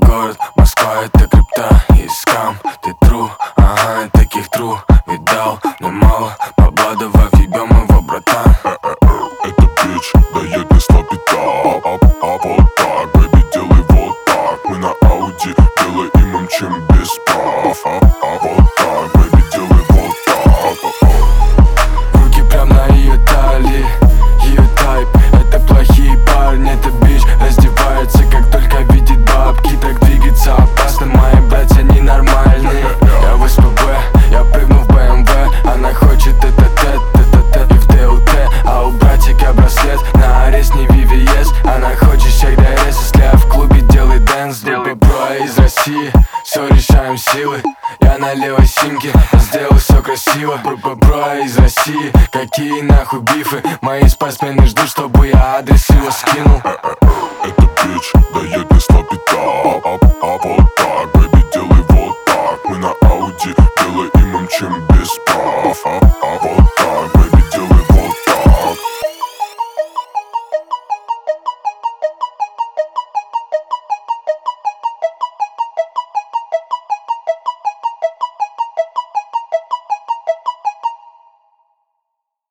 город, Москва, это крипта и скам. Ты тру, ага, таких тру видал немало. Бабла, давай въебем его, братан. Эта бич дает мне слабита. Вот так, бэби, делай вот так. Мы на Ауди, белый и мы мчим без прав. Вот так, бэби, делай вот так. Руки прям на ее талии, ее тайп. Это плохие парни, это бич раздевается, как только видит бабки. Так двигаться опасно, мои братья ненормальные. Я в СПБ, я прыгну в БМВ. Она хочет это и в ДУТ. А у братика браслет на арест, не VVS. Она хочет чек ДРС, если я в клубе делай дэнс. Делай бро из России, все решаем силы. Я на левой симке, сделал все красиво. Бро из России, какие нахуй бифы. Мои спортсмены ждут, чтобы я адрес его скинул. Эта бич дает мне слабита. Вот